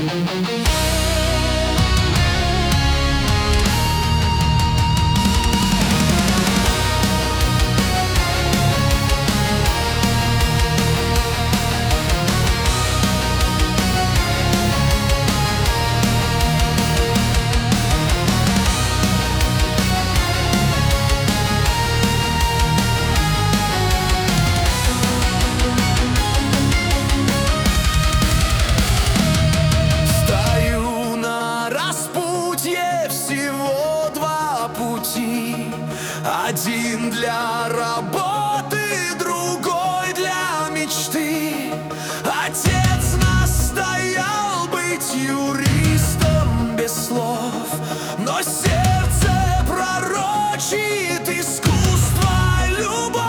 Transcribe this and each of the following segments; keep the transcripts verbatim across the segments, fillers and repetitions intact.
Один для работы, другой для мечты. Отец настоял быть юристом без слов, но сердце пророчит искусство, любовь.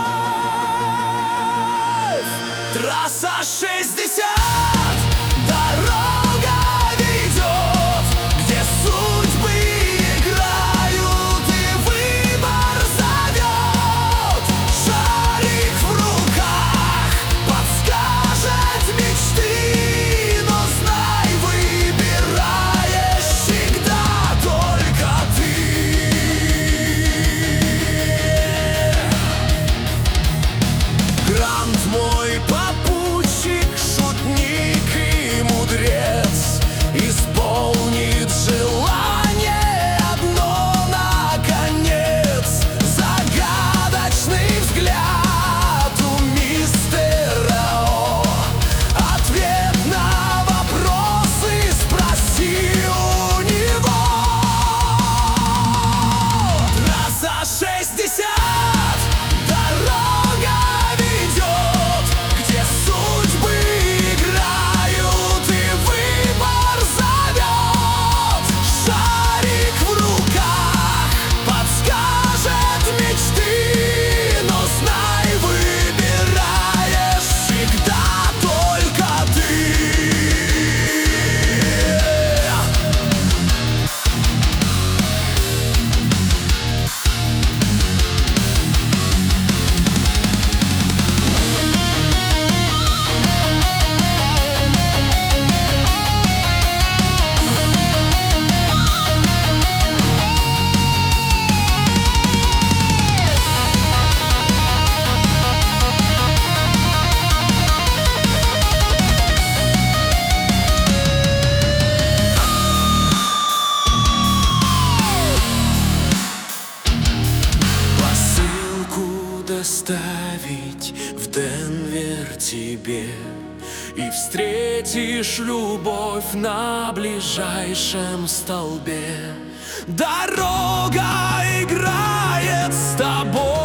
Трасса шестьдесят. Мой попутчик, шутник и мудрец, исполнит желание одно наконец. Загадочный взгляд у мистера О, ответ на вопросы спроси у него. Трасса шестьдесят. Доставить в Денвер тебе, и встретишь любовь на ближайшем столбе. Дорога играет с тобой.